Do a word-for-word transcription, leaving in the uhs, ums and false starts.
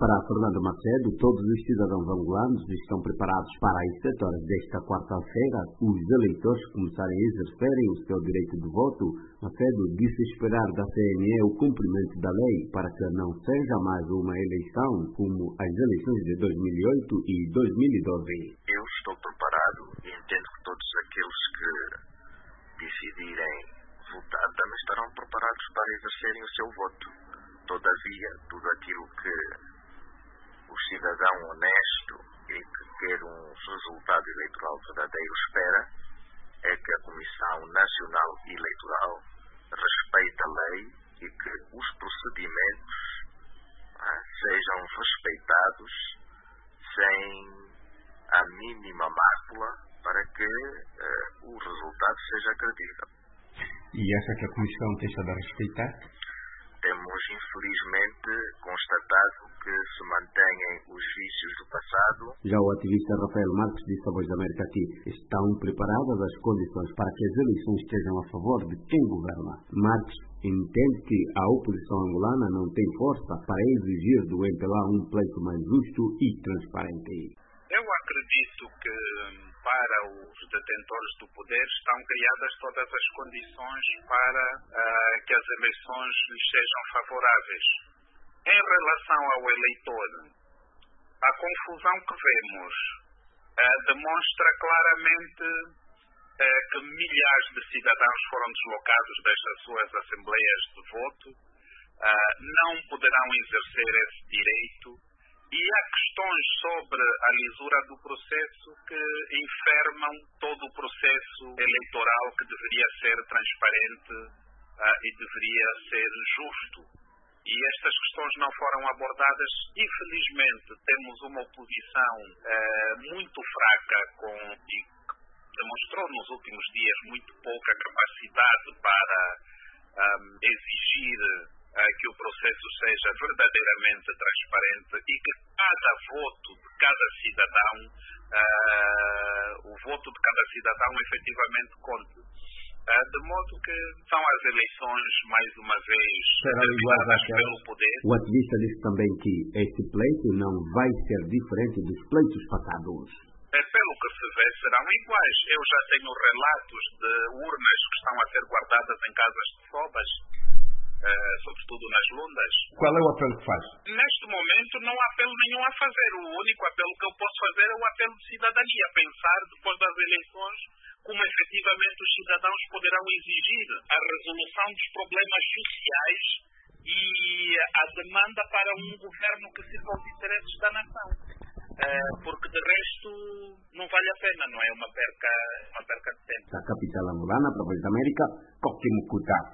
Para Fernando Macedo, todos os cidadãos angolanos estão preparados para, às sete horas desta quarta-feira, os eleitores começarem a exercerem o seu direito de voto. Macedo disse esperar da C N E o cumprimento da lei para que não seja mais uma eleição como as eleições de dois mil e oito e dois mil e doze. Eu estou preparado e entendo que todos aqueles que decidirem votar também estarão preparados para exercerem o seu voto. Todavia, tudo aquilo que o cidadão honesto e que quer um resultado eleitoral verdadeiro espera é que a Comissão Nacional Eleitoral respeite a lei e que os procedimentos ah, sejam respeitados sem a mínima mácula para que ah, o resultado seja credível. E acha que a Comissão tem estado a respeitar? Temos, infelizmente, constatado que se mantêm os vícios do passado. Já o ativista Rafael Marques disse à Voz da América que estão preparadas as condições para que as eleições estejam a favor de quem governa. Marques entende que a oposição angolana não tem força para exigir do M P L A um pleito mais justo e transparente. Eu acredito que para os detentores do poder estão criadas todas as condições para uh, que as eleições lhes sejam favoráveis. Em relação ao eleitor, a confusão que vemos uh, demonstra claramente uh, que milhares de cidadãos foram deslocados destas suas assembleias de voto, uh, não poderão exercer esse direito. E há questões sobre a lisura do processo que enfermam todo o processo eleitoral que deveria ser transparente uh, e deveria ser justo. E estas questões não foram abordadas. Infelizmente, temos uma oposição uh, muito fraca com, e demonstrou nos últimos dias muito pouca capacidade para um, exigir que o processo seja verdadeiramente transparente e que cada voto de cada cidadão, uh, o voto de cada cidadão efetivamente conte. Uh, de modo que são as eleições, mais uma vez, determinadas pelo poder. O ativista disse também que este pleito não vai ser diferente dos pleitos passados. É, pelo que se vê, serão iguais. Eu já tenho relatos de urnas que estão a ser guardadas em casas de sobas, Uh, sobretudo nas lundas. Qual é o apelo que faz? Neste momento não há apelo nenhum a fazer. O único apelo que eu posso fazer é o apelo de cidadania. Pensar depois das eleições como efetivamente os cidadãos poderão exigir a resolução dos problemas sociais e a demanda para um governo que sirva aos interesses da nação. Uh, porque de resto não vale a pena, não é uma perca, uma perca de tempo. Da capital angolana, para a Voz da América, Coquimbo Cuta.